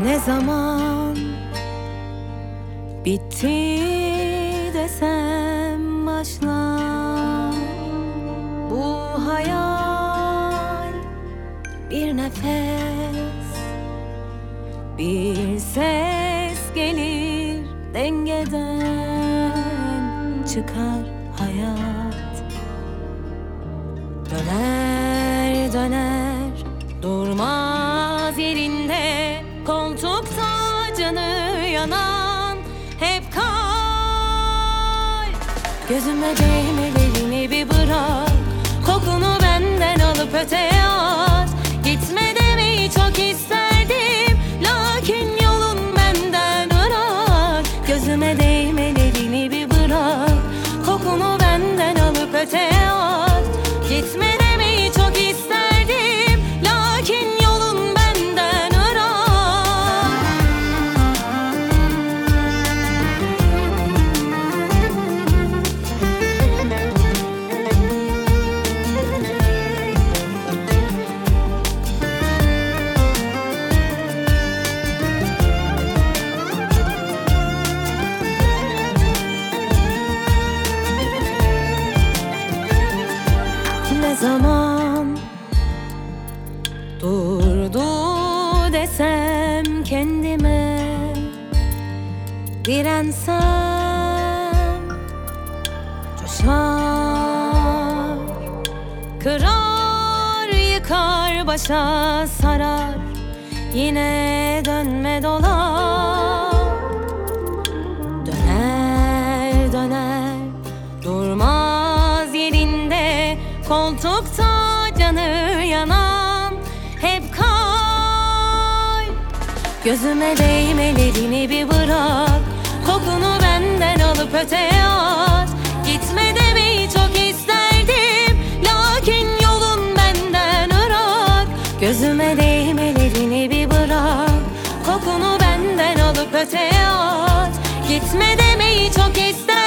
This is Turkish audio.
Ne zaman bitti desem başlar bu hayal. Bir nefes, bir ses gelir, dengeden çıkar hayat. Döner döner durmaz yerinde, koltukta canı yanan hep kalp. Gözüme değmelerini bir bırak, kokunu benden alıp öteye at. Gitme demeyi çok isterdim, lakin yolun benden ırak. Gözüme değmelerini bir bırak, kokunu benden alıp öteye at. Gitme demeyi çok isterdim, lakin yolun benden ırak. Ne zaman durdu desem kendime, dirensem coşar, kırar yıkar başa sarar, yine dönme dolar. Döner döner durmaz yerinde, koltukta canı yanan hep kalp. Gözüme değmelerini bir bırak, kokunu benden alıp öteye at. Gitme demeyi çok isterdim, lakin yolun benden ırak. Gözüme değmelerini bir bırak, kokunu benden alıp öteye at. Gitme demeyi çok isterdim,